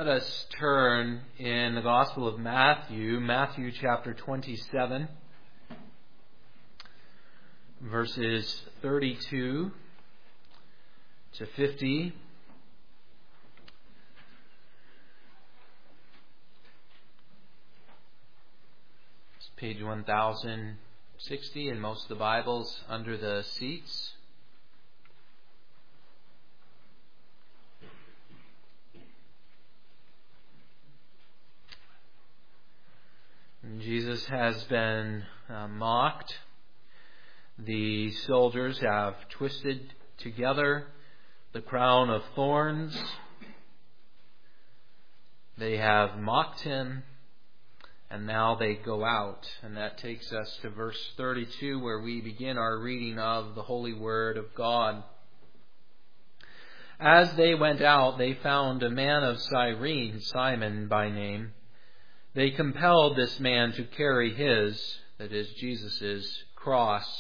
Let us turn in the Gospel of Matthew, Matthew chapter 27, verses 32 to 50. It's page 1060 in most of the Bibles under the seats. Jesus has been mocked. The soldiers have twisted together the crown of thorns. They have mocked him, and now they go out. And that takes us to verse 32, where we begin our reading of the Holy Word of God. As they went out, they found a man of Cyrene, Simon by name. They compelled this man to carry his, that is, Jesus' cross.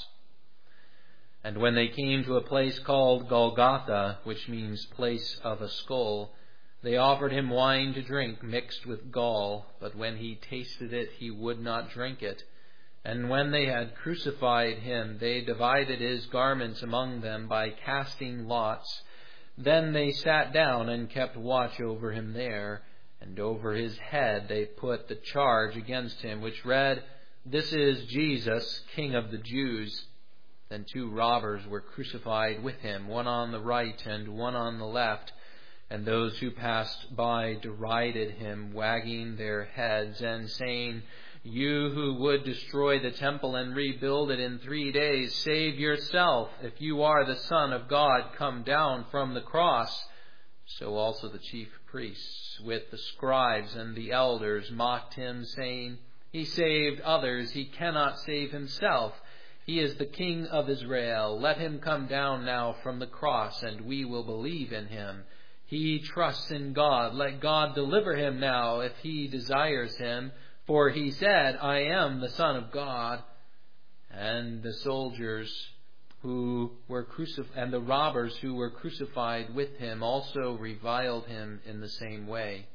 And when they came to a place called Golgotha, which means place of a skull, they offered him wine to drink mixed with gall, but when he tasted it, he would not drink it. And when they had crucified him, they divided his garments among them by casting lots. Then they sat down and kept watch over him there. And over his head they put the charge against him, which read, "This is Jesus, King of the Jews." Then two robbers were crucified with him, one on the right and one on the left. And those who passed by derided him, wagging their heads and saying, "You who would destroy the temple and rebuild it in 3 days, save yourself. If you are the Son of God, come down from the cross." So also the chief priests with the scribes and the elders mocked him, saying, "He saved others, he cannot save himself. He is the King of Israel. Let him come down now from the cross, and we will believe in him. He trusts in God. Let God deliver him now if he desires him. For he said, 'I am the Son of God.'" And the soldiers who were crucified, and the robbers who were crucified with him also reviled him in the same way.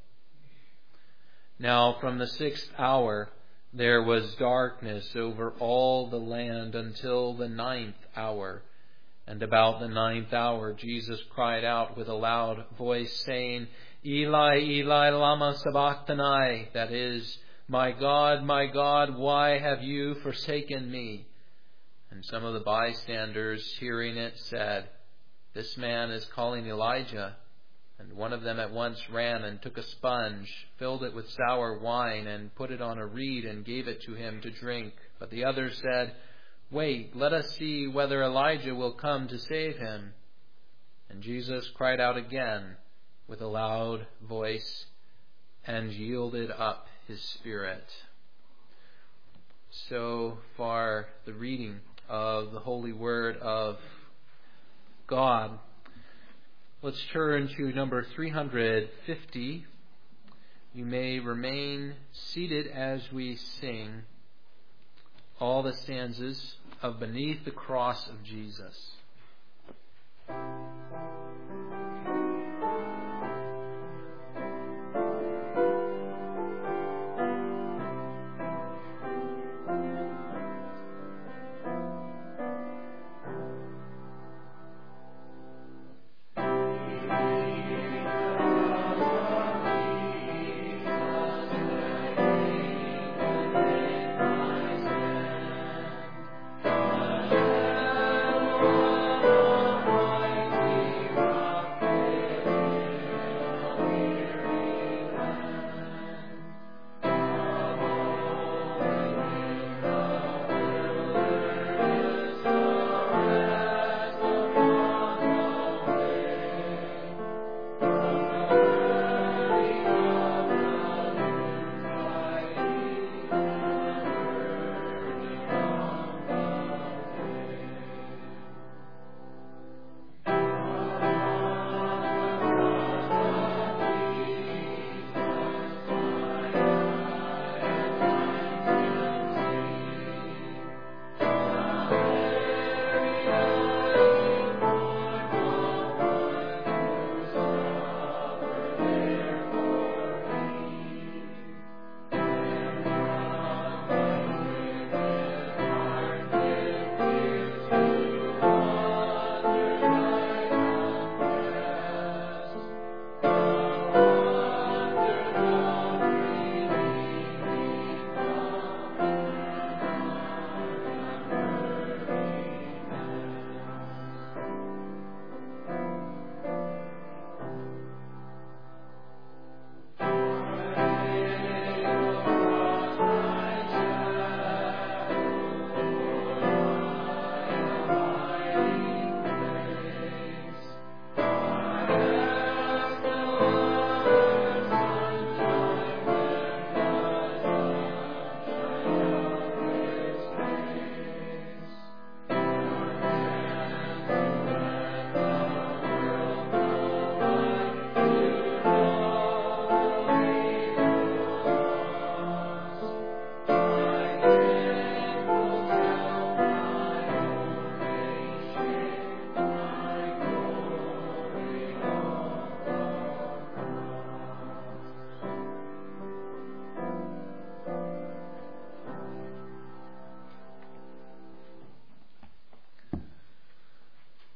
Now from the 6th hour there was darkness over all the land until the 9th hour. And about the 9th hour Jesus cried out with a loud voice, saying, "Eli, Eli, lama sabachthani," that is, my God, why have you forsaken me?" And some of the bystanders, hearing it, said, "This man is calling Elijah." And one of them at once ran and took a sponge, filled it with sour wine, and put it on a reed and gave it to him to drink. But the others said, "Wait, let us see whether Elijah will come to save him." And Jesus cried out again with a loud voice and yielded up his spirit. So far, the reading of the Holy Word of God. Let's turn to number 350. You may remain seated as we sing all the stanzas of "Beneath the Cross of Jesus."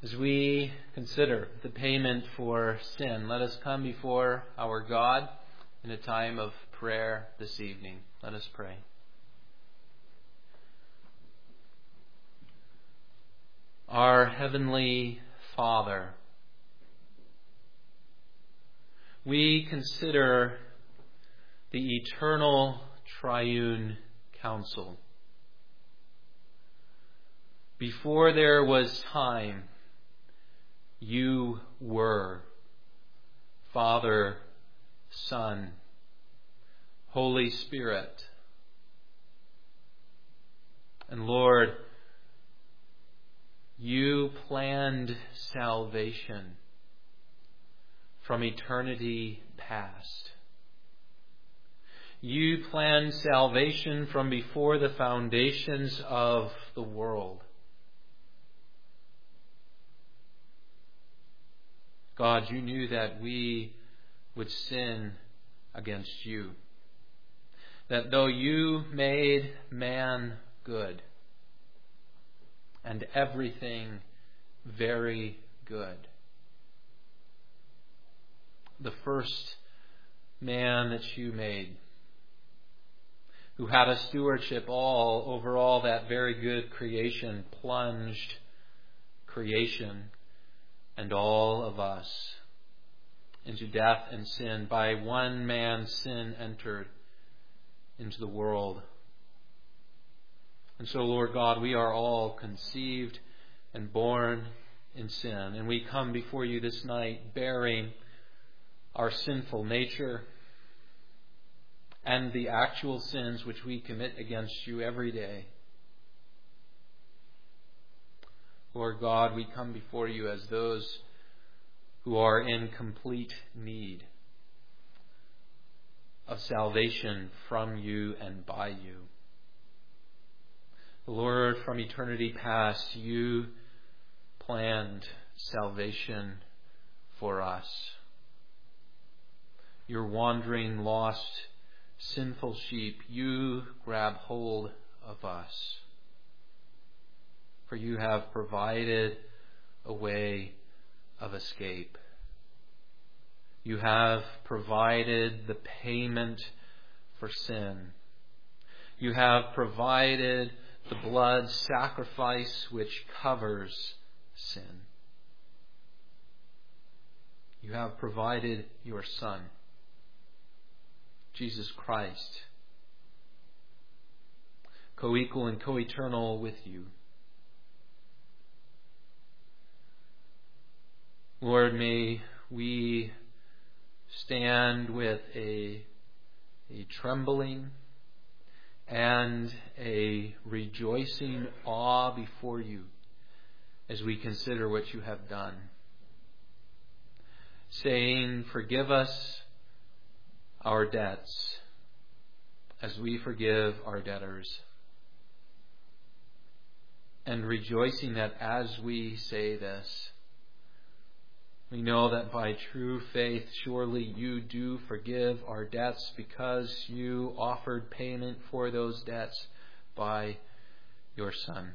As we consider the payment for sin, let us come before our God in a time of prayer this evening. Let us pray. Our Heavenly Father, we consider the eternal triune counsel. Before there was time, you were Father, Son, Holy Spirit. And Lord, you planned salvation from eternity past. You planned salvation from before the foundations of the world. God, you knew that we would sin against you. That though you made man good and everything very good, the first man that you made, who had a stewardship over all that very good creation, plunged creation and all of us into death and sin. By one man, sin entered into the world. And so, Lord God, we are all conceived and born in sin. And we come before you this night bearing our sinful nature and the actual sins which we commit against you every day. Lord God, we come before you as those who are in complete need of salvation from you and by you. Lord, from eternity past, you planned salvation for us. Your wandering, lost, sinful sheep, you grab hold of us. For you have provided a way of escape. You have provided the payment for sin. You have provided the blood sacrifice which covers sin. You have provided your Son, Jesus Christ, co-equal and co-eternal with you. Lord, may we stand with a trembling and a rejoicing awe before you as we consider what you have done, saying, forgive us our debts as we forgive our debtors, and rejoicing that as we say this, we know that by true faith, surely you do forgive our debts because you offered payment for those debts by your Son.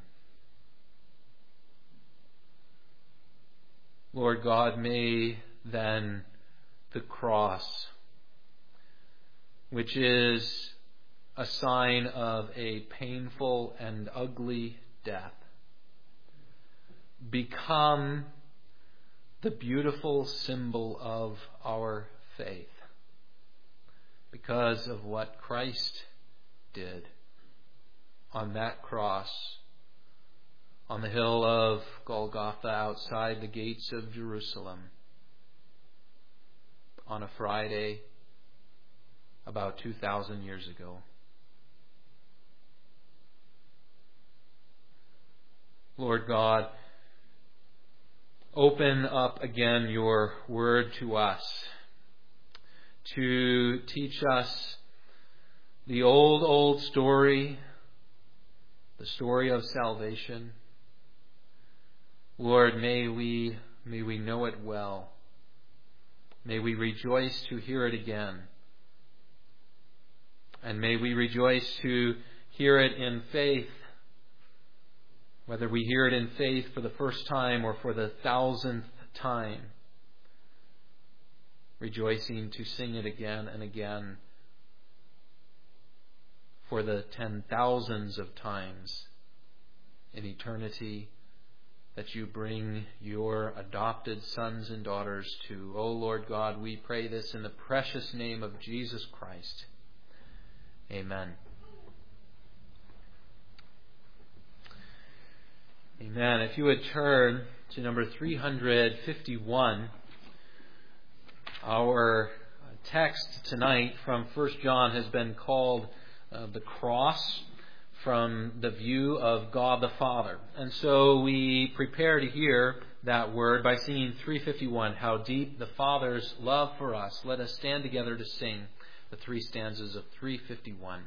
Lord God, may then the cross, which is a sign of a painful and ugly death, become the beautiful symbol of our faith because of what Christ did on that cross on the hill of Golgotha outside the gates of Jerusalem on a Friday about 2,000 years ago. Lord God, open up again your word to us to teach us the old story, the story of salvation. Lord, may we know it well. May we rejoice to hear it again. And may we rejoice to hear it in faith whether we hear it in faith for the first time or for the 1,000th time, rejoicing to sing it again and again for the 10,000s of times in eternity that you bring your adopted sons and daughters to. O Lord God, we pray this in the precious name of Jesus Christ. Amen. Amen. If you would turn to number 351, our text tonight from 1 John has been called the cross from the view of God the Father. And so we prepare to hear that word by singing 351, How Deep the Father's Love for Us. Let us stand together to sing the three stanzas of 351.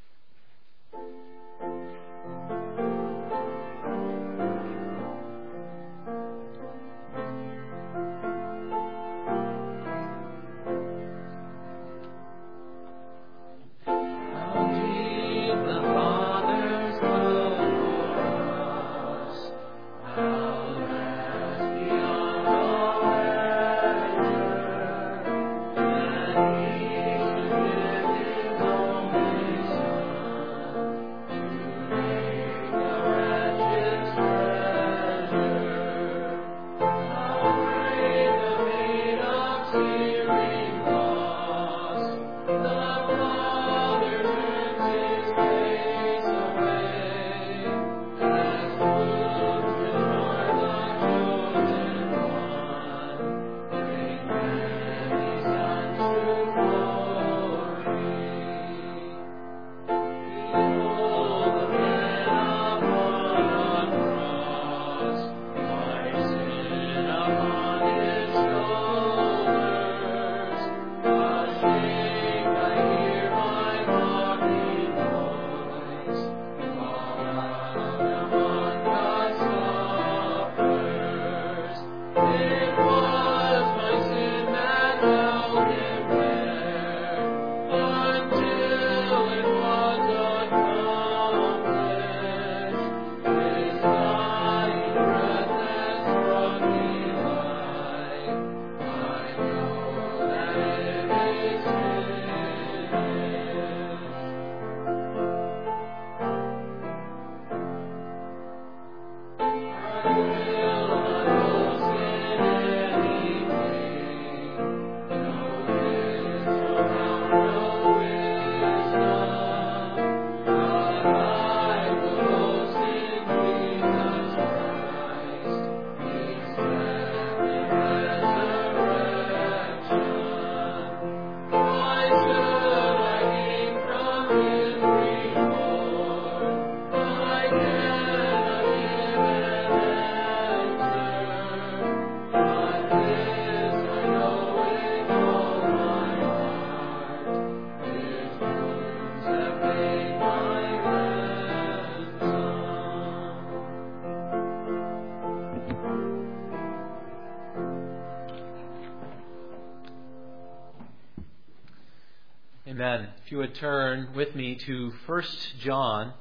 Amen. If you would turn with me to 1 John,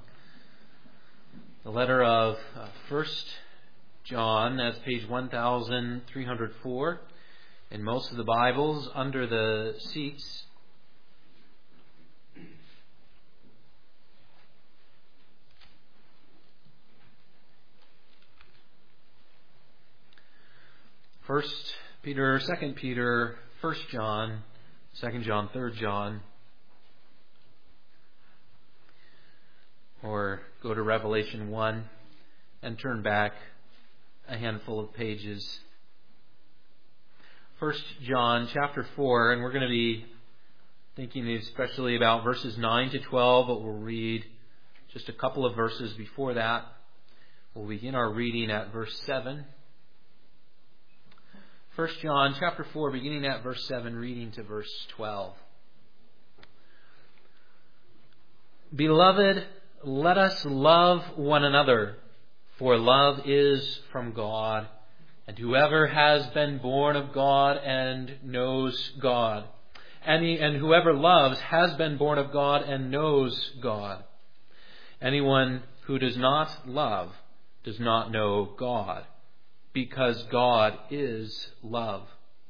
the letter of 1 John, that's page 1304 in most of the Bibles under the seats. First Peter, 2 Peter, 1 John, 2 John, 3 John, or go to Revelation 1 and turn back a handful of pages. 1 John chapter 4, and we're going to be thinking especially about verses 9 to 12, but we'll read just a couple of verses before that. We'll begin our reading at verse 7. 1 John chapter 4, beginning at verse 7, reading to verse 12. Beloved, let us love one another, for love is from God, and whoever has been born of God and knows God. And whoever loves has been born of God and knows God. Anyone who does not love does not know God, because God is love.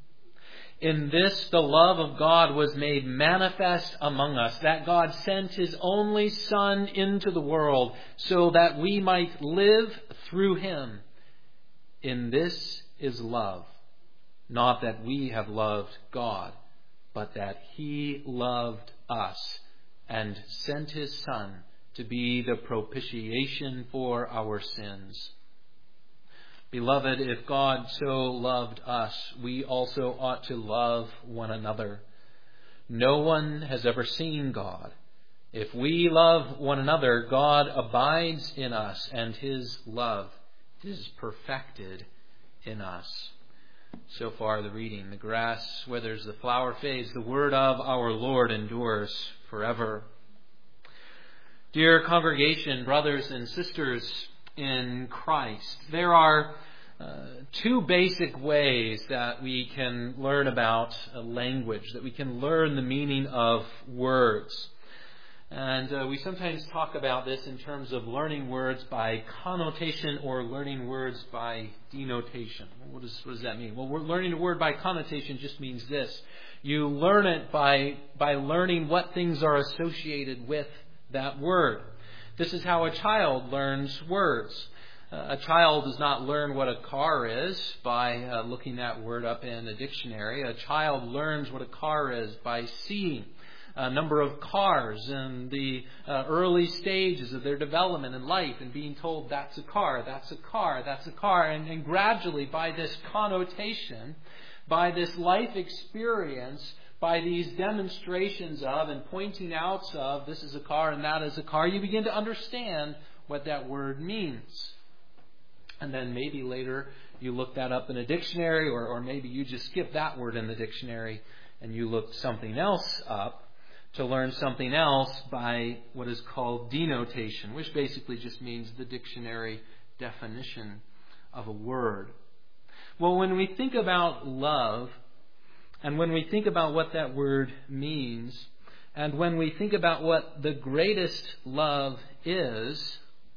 In this, the love of God was made manifest among us, that God sent His only Son into the world so that we might live through Him. In this is love, not that we have loved God, but that He loved us and sent His Son to be the propitiation for our sins. Beloved, if God so loved us, we also ought to love one another. No one has ever seen God. If we love one another, God abides in us, and His love is perfected in us. So far the reading. The grass withers, the flower fades. The word of our Lord endures forever. Dear congregation, brothers and sisters in Christ, there are two basic ways that we can learn about a language, that we can learn the meaning of words. And we sometimes talk about this in terms of learning words by connotation or learning words by denotation. What does that mean? Well, learning a word by connotation just means this. You learn it by learning what things are associated with that word. This is how a child learns words. A child does not learn what a car is by looking that word up in a dictionary. A child learns what a car is by seeing a number of cars in the early stages of their development in life and being told that's a car, that's a car, that's a car. And gradually by this connotation, by this life experience, by these demonstrations of and pointing outs of this is a car and that is a car, you begin to understand what that word means. And then maybe later you look that up in a dictionary, or maybe you just skip that word in the dictionary and you look something else up to learn something else by what is called denotation, which basically just means the dictionary definition of a word. Well, when we think about love, and when we think about what that word means, and when we think about what the greatest love is,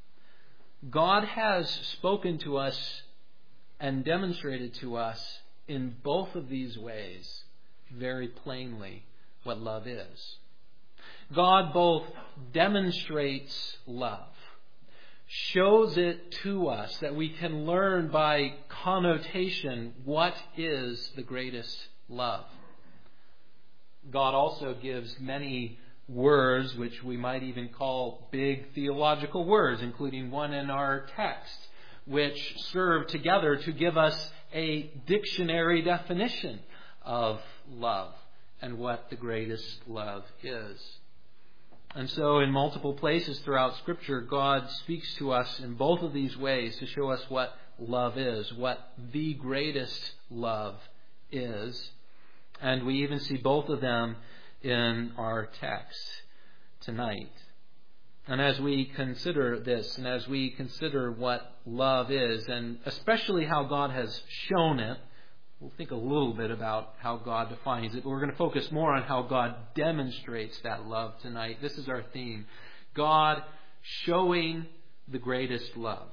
God has spoken to us and demonstrated to us in both of these ways very plainly what love is. God both demonstrates love, shows it to us that we can learn by connotation what is the greatest love. God also gives many words, which we might even call big theological words, including one in our text, which serve together to give us a dictionary definition of love and what the greatest love is. And so in multiple places throughout Scripture, God speaks to us in both of these ways to show us what love is, what the greatest love is. And we even see both of them in our text tonight. And as we consider this, and as we consider what love is, and especially how God has shown it, we'll think a little bit about how God defines it. But we're going to focus more on how God demonstrates that love tonight. This is our theme. God showing the greatest love,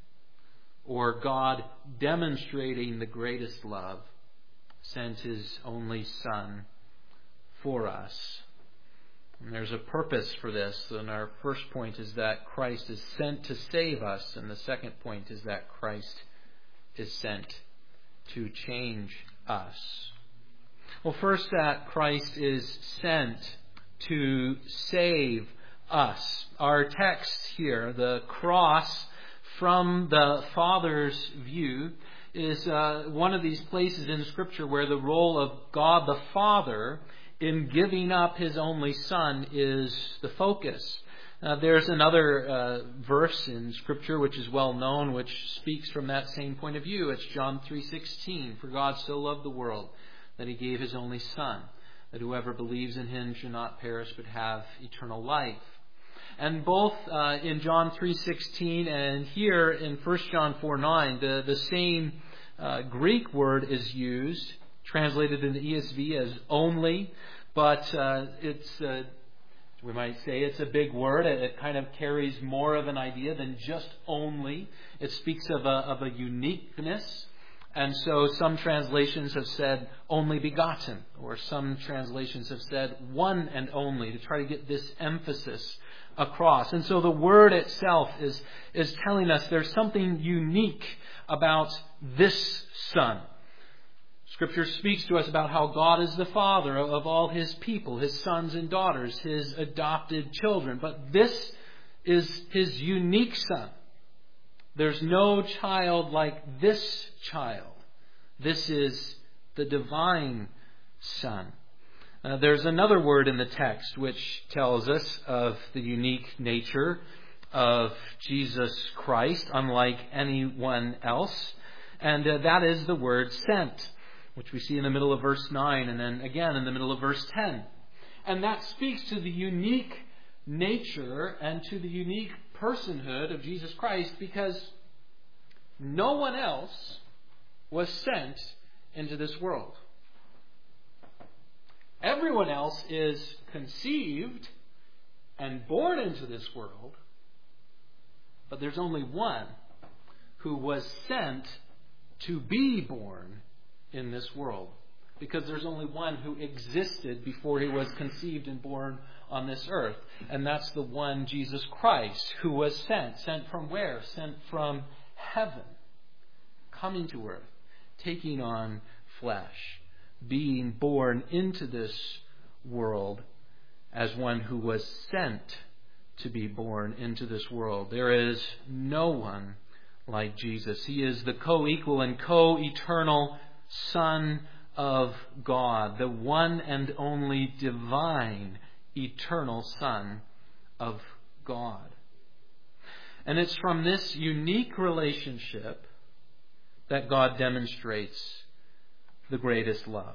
or God demonstrating the greatest love, sent His only Son for us. And there's a purpose for this. And our first point is that Christ is sent to save us. And the second point is that Christ is sent to change us. Well, first, that Christ is sent to save us. Our text here, the cross from the Father's view, is one of these places in Scripture where the role of God the Father in giving up His only Son is the focus. There's another verse in Scripture which is well known, which speaks from that same point of view. It's John 3:16. For God so loved the world that He gave His only Son, that whoever believes in Him should not perish but have eternal life. And both in John 3:16 and here in 1 John 4:9, the same Greek word is used, translated in the ESV as only, but it's We might say it's a big word. It kind of carries more of an idea than just only. It speaks of a uniqueness. And so some translations have said only begotten, or some translations have said one and only, to try to get this emphasis across. And so the word itself is telling us there's something unique about this Son. Scripture speaks to us about how God is the Father of all His people, His sons and daughters, His adopted children. But this is His unique Son. There's no child like this child. This is the divine Son. There's another word in the text which tells us of the unique nature of Jesus Christ, unlike anyone else. And that is the word sent, which we see in the middle of verse 9 and then again in the middle of verse 10. And that speaks to the unique nature and to the unique personhood of Jesus Christ, because no one else was sent into this world. Everyone else is conceived and born into this world, but there's only one who was sent to be born in this world, because there's only one who existed before he was conceived and born on this earth, and that's the one, Jesus Christ, who was sent. Sent from where? Sent from heaven, coming to earth, taking on flesh, being born into this world as one who was sent to be born into this world. There is no one like Jesus. He is the co-equal and co-eternal Son of God, the one and only divine, eternal Son of God. And it's from this unique relationship that God demonstrates the greatest love.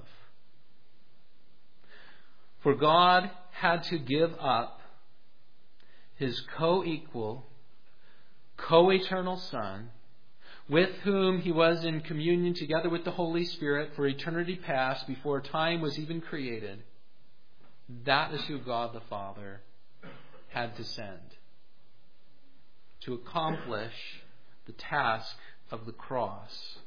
For God had to give up His co-equal, co-eternal Son, with whom He was in communion together with the Holy Spirit for eternity past, before time was even created. That is who God the Father had to send to accomplish the task of the cross.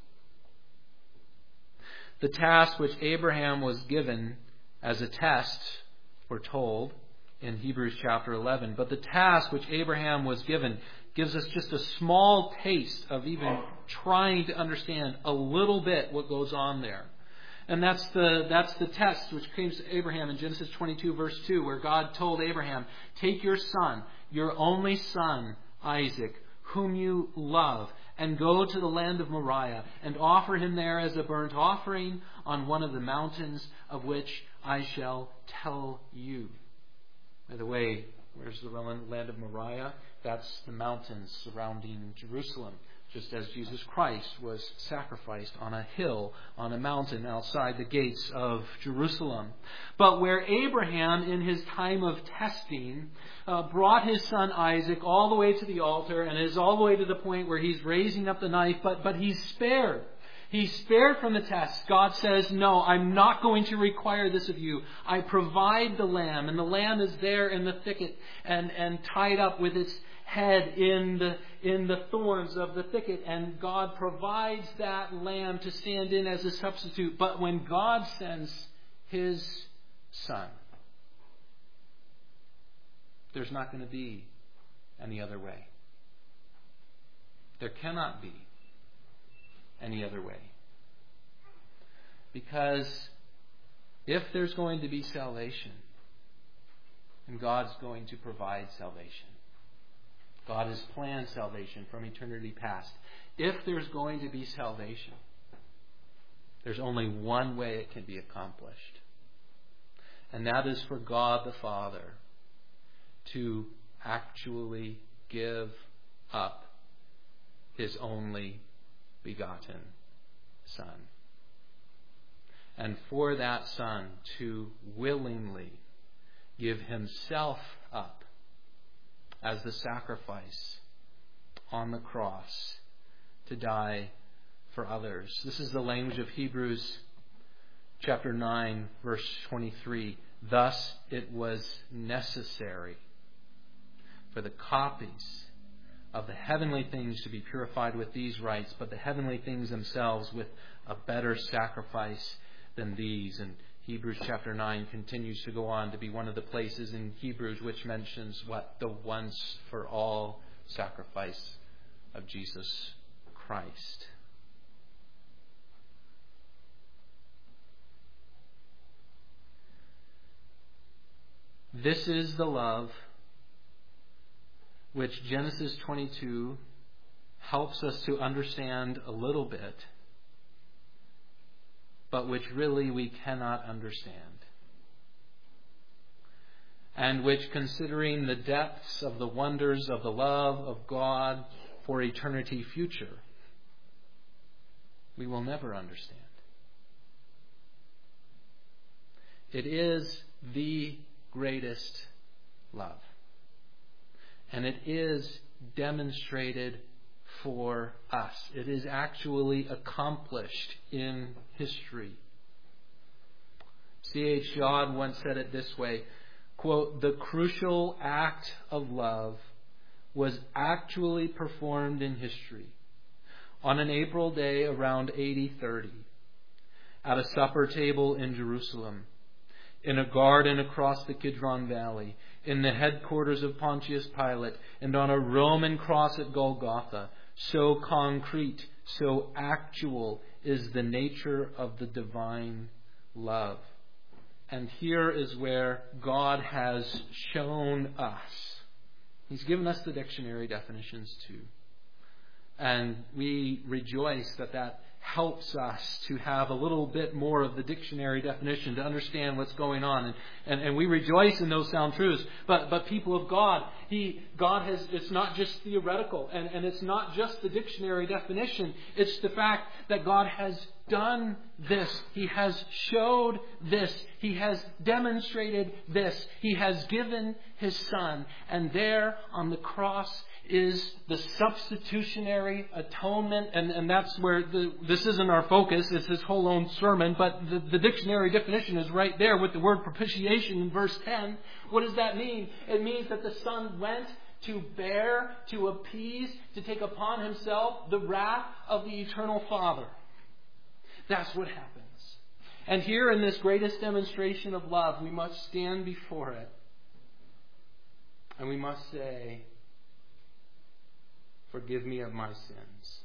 The task which Abraham was given as a test, we're told in Hebrews chapter 11. But the task which Abraham was given gives us just a small taste of even trying to understand a little bit what goes on there. And that's the test which came to Abraham in Genesis 22 verse 2, where God told Abraham, take your son, your only son, Isaac, whom you love, and go to the land of Moriah and offer him there as a burnt offering on one of the mountains of which I shall tell you. By the way, where's the land of Moriah? That's the mountains surrounding Jerusalem, just as Jesus Christ was sacrificed on a hill, on a mountain outside the gates of Jerusalem. But where Abraham, in his time of testing, brought his son Isaac all the way to the altar, and is all the way to the point where he's raising up the knife, but he's spared. He's spared from the test. God says, no, I'm not going to require this of you. I provide the lamb, and the lamb is there in the thicket and tied up with its head in the thorns of the thicket, and God provides that lamb to stand in as a substitute. But when God sends His Son, there's not going to be any other way. There cannot be any other way. Because if there's going to be salvation, and God's going to provide salvation, God has planned salvation from eternity past. If there's going to be salvation, there's only one way it can be accomplished. And that is for God the Father to actually give up His only begotten Son. And for that Son to willingly give Himself up as the sacrifice on the cross to die for others. This is the language of Hebrews chapter 9, verse 23. Thus it was necessary for the copies of the heavenly things to be purified with these rites, but the heavenly things themselves with a better sacrifice than these. And Hebrews chapter 9 continues to go on to be one of the places in Hebrews which mentions what? The once for all sacrifice of Jesus Christ. This is the love which Genesis 22 helps us to understand a little bit, but which really we cannot understand. And which, considering the depths of the wonders of the love of God for eternity future, we will never understand. It is the greatest love. And it is demonstrated for us. It is actually accomplished in history. C.H. Dodd once said it this way, quote, "The crucial act of love was actually performed in history on an April day around AD 30 at a supper table in Jerusalem, in a garden across the Kidron Valley, in the headquarters of Pontius Pilate, and on a Roman cross at Golgotha. So concrete, so actual is the nature of the divine love." And here is where God has shown us. He's given us the dictionary definitions too. And we rejoice that helps us to have a little bit more of the dictionary definition to understand what's going on. And we rejoice in those sound truths. But people of God, it's not just theoretical, and it's not just the dictionary definition. It's the fact that God has done this. He has showed this. He has demonstrated this. He has given His Son. And there on the cross is the substitutionary atonement, and that's where this isn't our focus, it's his whole own sermon, but the dictionary definition is right there with the word propitiation in verse 10. What does that mean? It means that the Son went to bear, to appease, to take upon Himself the wrath of the eternal Father. That's what happens. And here in this greatest demonstration of love, we must stand before it, and we must say, "Forgive me of my sins.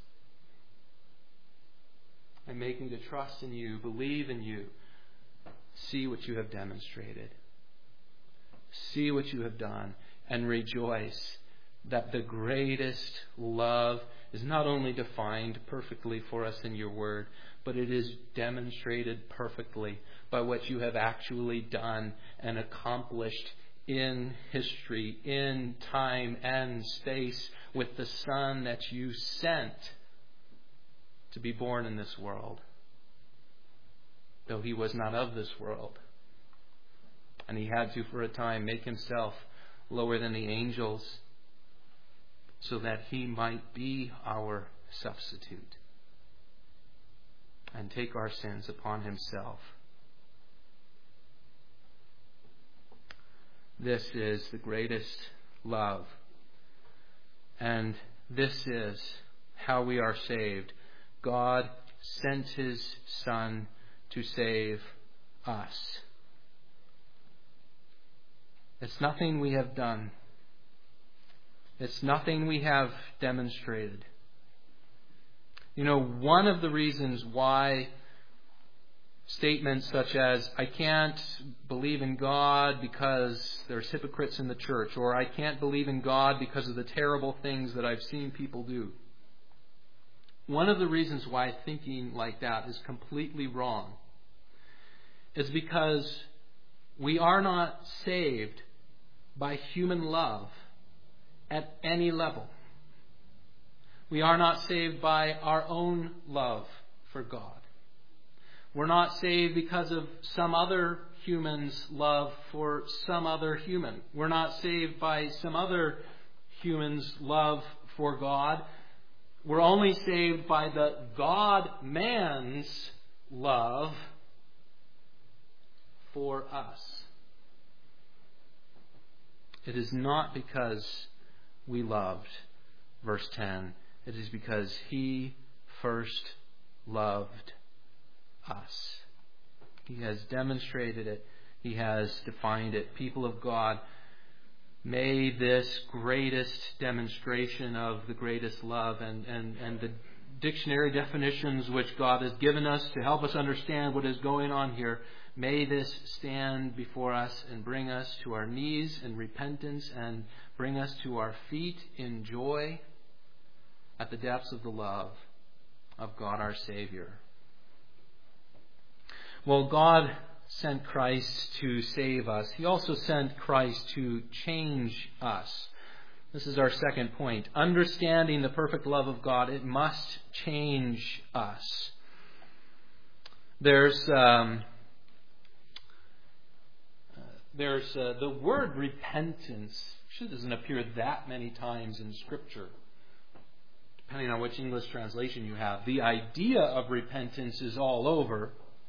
And make me to trust in You, believe in You, see what You have demonstrated, see what You have done, and rejoice that the greatest love is not only defined perfectly for us in Your Word, but it is demonstrated perfectly by what You have actually done and accomplished in history, in time and space, with the Son that You sent to be born in this world, though He was not of this world. And He had to, for a time, make Himself lower than the angels so that He might be our substitute and take our sins upon Himself. This is the greatest love. And this is how we are saved. God sent His Son to save us. It's nothing we have done. It's nothing we have demonstrated. You know, one of the reasons why statements such as, "I can't believe in God because there's hypocrites in the church," or "I can't believe in God because of the terrible things that I've seen people do." One of the reasons why thinking like that is completely wrong is because we are not saved by human love at any level. We are not saved by our own love for God. We're not saved because of some other human's love for some other human. We're not saved by some other human's love for God. We're only saved by the God-man's love for us. It is not because we loved, verse 10. It is because He first loved us. He has demonstrated it. He has defined it. People of God, may this greatest demonstration of the greatest love and the dictionary definitions which God has given us to help us understand what is going on here, may this stand before us and bring us to our knees in repentance and bring us to our feet in joy at the depths of the love of God our Savior. Well, God sent Christ to save us. He also sent Christ to change us. This is our second point. Understanding the perfect love of God, it must change us. There's the word repentance. It doesn't appear that many times in Scripture, depending on which English translation you have. The idea of repentance is all over.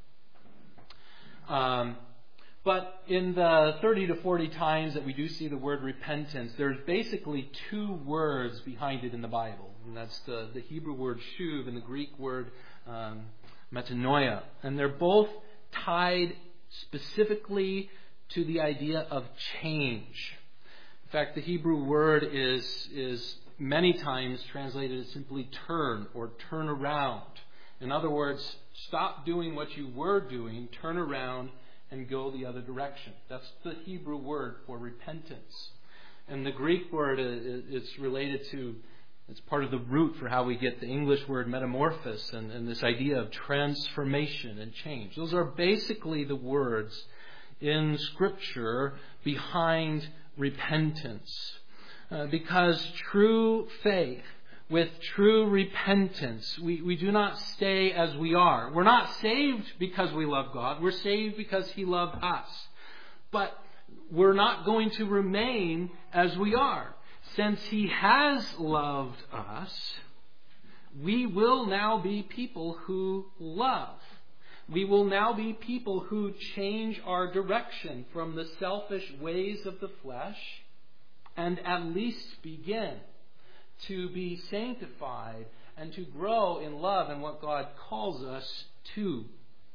But in the 30 to 40 times that we do see the word repentance, there's basically two words behind it in the Bible. And that's the Hebrew word shuv and the Greek word metanoia. And they're both tied specifically to the idea of change. In fact, the Hebrew word is many times translated as simply turn or turn around. In other words, stop doing what you were doing, turn around and go the other direction. That's the Hebrew word for repentance. And the Greek word, it's related to, it's part of the root for how we get the English word metamorphosis and this idea of transformation and change. Those are basically the words in Scripture behind repentance. Because true faith, with true repentance, we do not stay as we are. We're not saved because we love God. We're saved because He loved us. But we're not going to remain as we are. Since He has loved us, we will now be people who love. We will now be people who change our direction from the selfish ways of the flesh and at least begin to be sanctified and to grow in love and what God calls us to.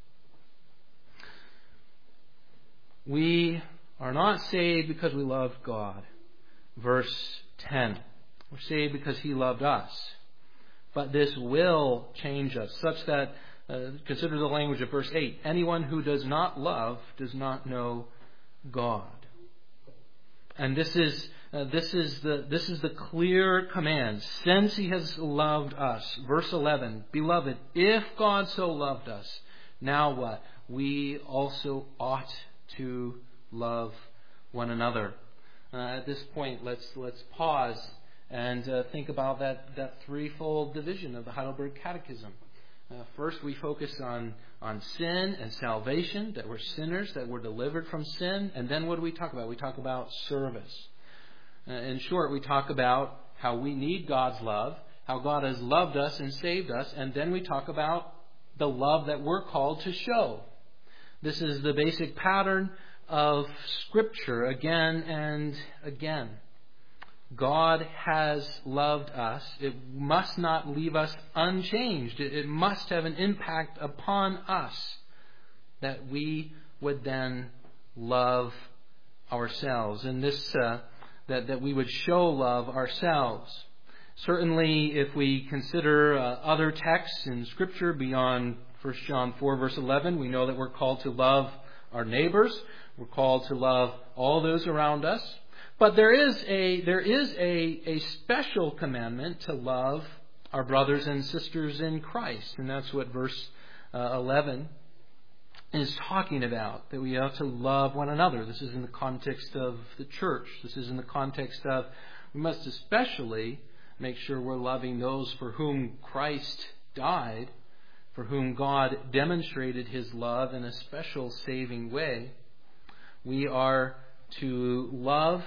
We are not saved because we love God. Verse 10. We're saved because He loved us. But this will change us, such that, consider the language of verse 8. Anyone who does not love does not know God. And this is the clear command. Since He has loved us. Verse 11. Beloved, if God so loved us, now what? We also ought to love one another. At this point, let's pause and think about that threefold division of the Heidelberg Catechism. First, we focus on sin and salvation, that we're sinners, that we're delivered from sin. And then what do we talk about? We talk about service. In short, we talk about how we need God's love, how God has loved us and saved us, and then we talk about the love that we're called to show. This is the basic pattern of Scripture again and again. God has loved us. It must not leave us unchanged. It must have an impact upon us that we would then love ourselves. And this that we would show love ourselves. Certainly, if we consider other texts in Scripture beyond 1 John 4, verse 11, we know that we're called to love our neighbors. We're called to love all those around us. But there is a special commandment to love our brothers and sisters in Christ. And that's what verse 11 is talking about, that we ought to love one another. This is in the context of the church. This is in the context of we must especially make sure we're loving those for whom Christ died, for whom God demonstrated His love in a special saving way. We are to love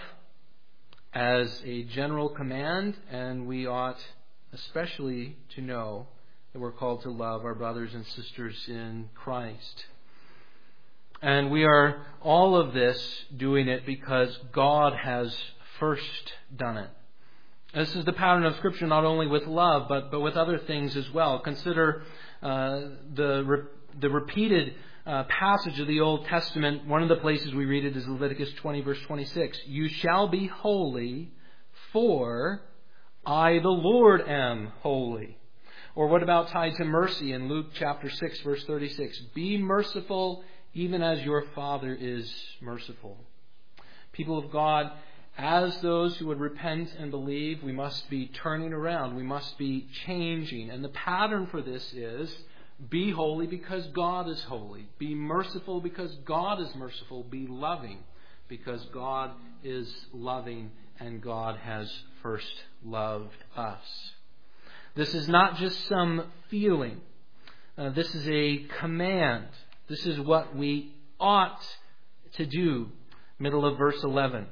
as a general command, and we ought especially to know that we're called to love our brothers and sisters in Christ. And we are all of this doing it because God has first done it. This is the pattern of Scripture not only with love, but with other things as well. Consider the repeated passage of the Old Testament. One of the places we read it is Leviticus 20, verse 26. You shall be holy, for I, the Lord, am holy. Or what about tied to mercy in Luke chapter 6, verse 36? Be merciful, even as your Father is merciful. People of God, as those who would repent and believe, we must be turning around. We must be changing. And the pattern for this is be holy because God is holy. Be merciful because God is merciful. Be loving because God is loving and God has first loved us. This is not just some feeling. This is a command. This is what we ought to do. Middle of verse 11.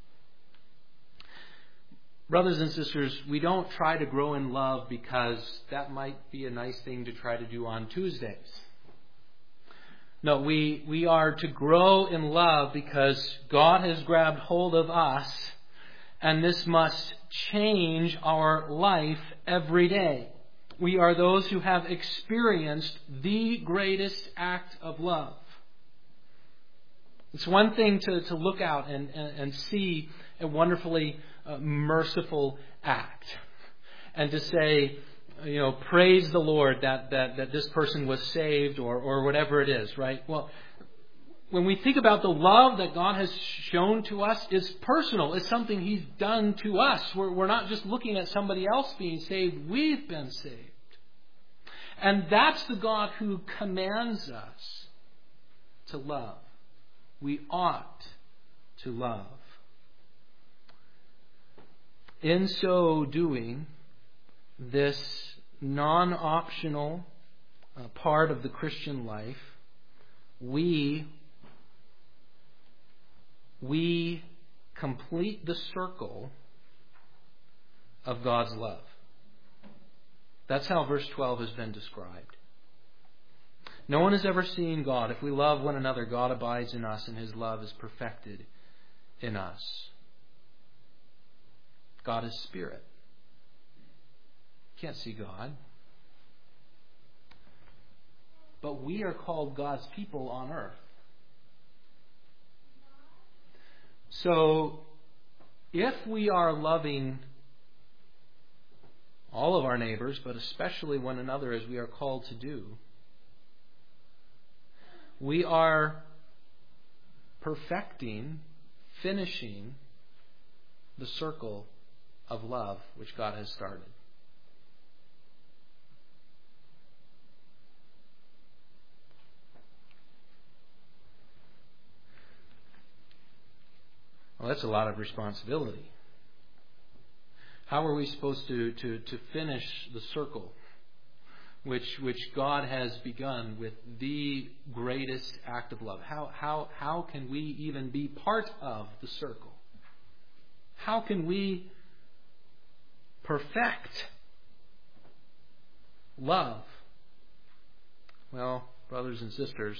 Brothers and sisters, we don't try to grow in love because that might be a nice thing to try to do on Tuesdays. No, we are to grow in love because God has grabbed hold of us, and this must change our life every day. We are those who have experienced the greatest act of love. It's one thing to look out and see a wonderfully merciful act, and to say, praise the Lord that this person was saved or whatever it is, right? Well, when we think about the love that God has shown to us, it's personal. It's something He's done to us. We're not just looking at somebody else being saved. We've been saved. And that's the God who commands us to love. We ought to love. In so doing, this non-optional part of the Christian life, we complete the circle of God's love. That's how verse 12 has been described. No one has ever seen God. If we love one another, God abides in us and His love is perfected in us. God is spirit. Can't see God. But we are called God's people on earth. So, if we are loving all of our neighbors, but especially one another as we are called to do, we are perfecting, finishing the circle of love which God has started. Well, that's a lot of responsibility. How are we supposed to finish the circle which God has begun with the greatest act of love? How can we even be part of the circle? How can we perfect love? Well, brothers and sisters,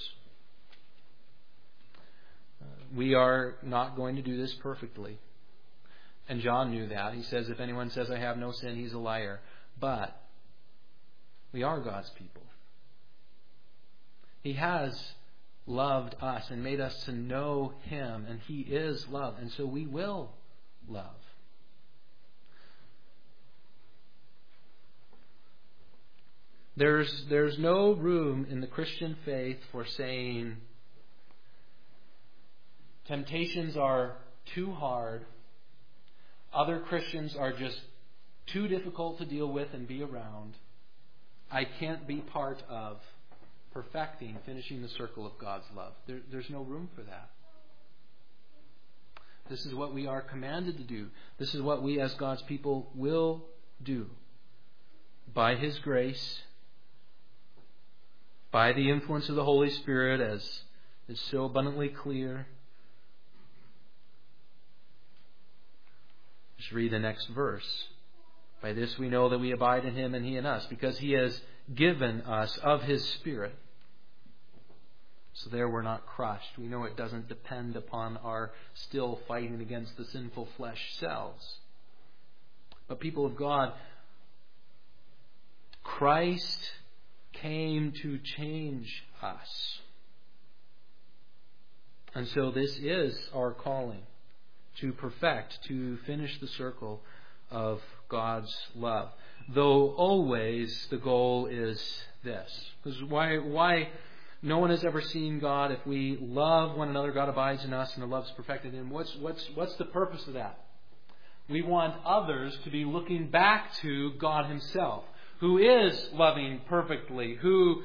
we are not going to do this perfectly. And John knew that. He says, if anyone says I have no sin, he's a liar. But we are God's people. He has loved us and made us to know Him, and He is love. And so we will love. There's no room in the Christian faith for saying temptations are too hard, other Christians are just too difficult to deal with and be around. I can't be part of perfecting, finishing the circle of God's love. There's no room for that. This is what we are commanded to do. This is what we as God's people will do. By His grace, by the influence of the Holy Spirit, as is so abundantly clear. Just read the next verse. By this we know that we abide in Him and He in us, because He has given us of His Spirit. So there we're not crushed. We know it doesn't depend upon our still fighting against the sinful flesh selves. But people of God, Christ came to change us. And so this is our calling, to perfect, to finish the circle of God's love. Though always the goal is this. Because why no one has ever seen God? If we love one another, God abides in us and the love is perfected in Him. What's the purpose of that? We want others to be looking back to God Himself, who is loving perfectly, who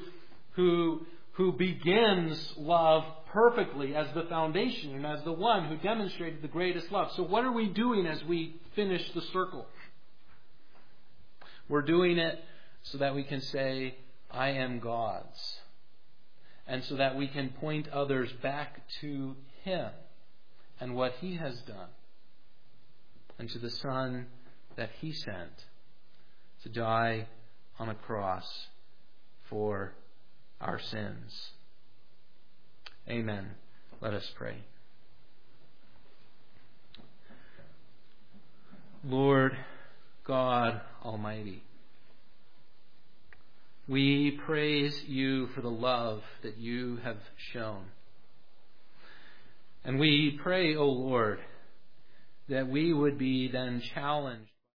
begins love perfectly as the foundation and as the one who demonstrated the greatest love. So what are we doing as we finish the circle? We're doing it so that we can say, I am God's. And so that we can point others back to Him and what He has done. And to the Son that He sent to die on a cross for our sins. Amen. Let us pray. Lord God Almighty, we praise You for the love that You have shown. And we pray, O Lord, that we would be then challenged